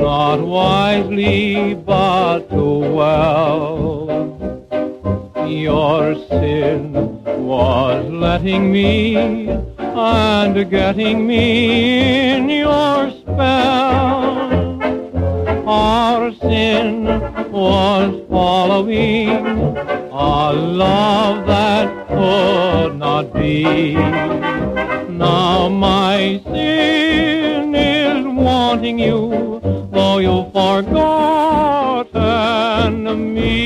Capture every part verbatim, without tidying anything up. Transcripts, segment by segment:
not wisely but too well. Your sin was letting me and getting me in your spell. Our sin was following a love that could not be. Now my sin is wanting you, though you've forgotten me.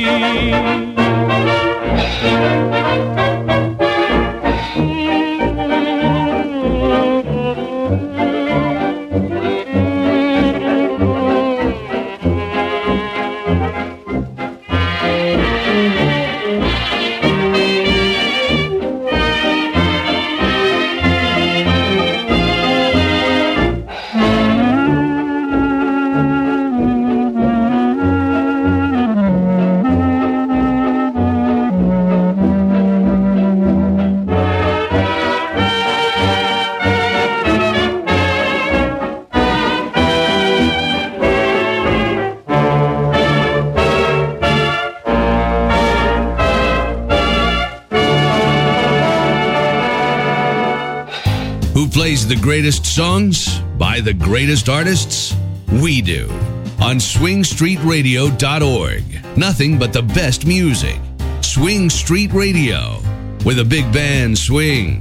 Plays the greatest songs by the greatest artists? We do. On swing street radio dot org. Nothing but the best music. Swing Street Radio. With a big band swing.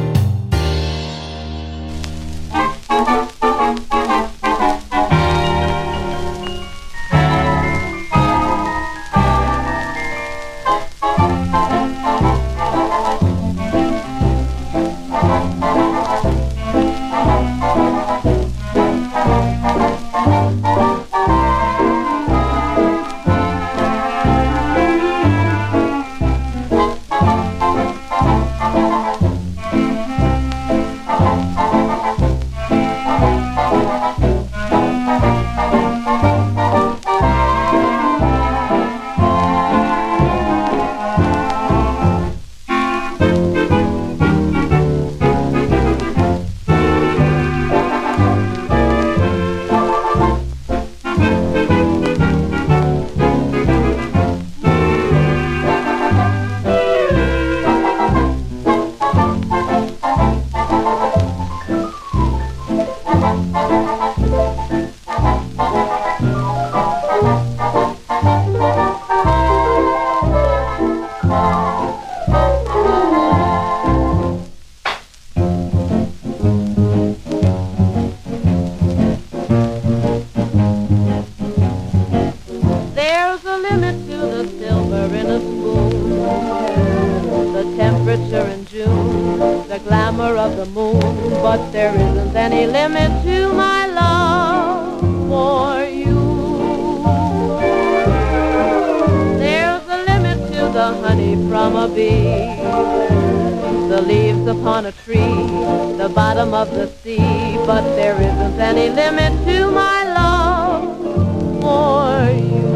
Of the sea, but there isn't any limit to my love for you.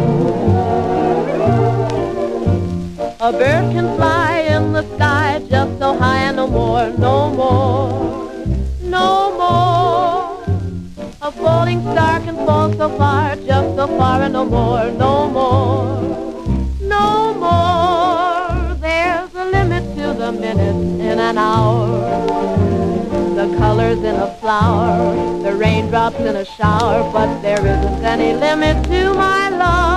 A bird can fly in the sky just so high and no more, no more, no more. A falling star can fall so far, just so far and no more, no more, no more. There's a limit to the minutes in an hour. The colors in a flower, the raindrops in a shower, but there isn't any limit to my love.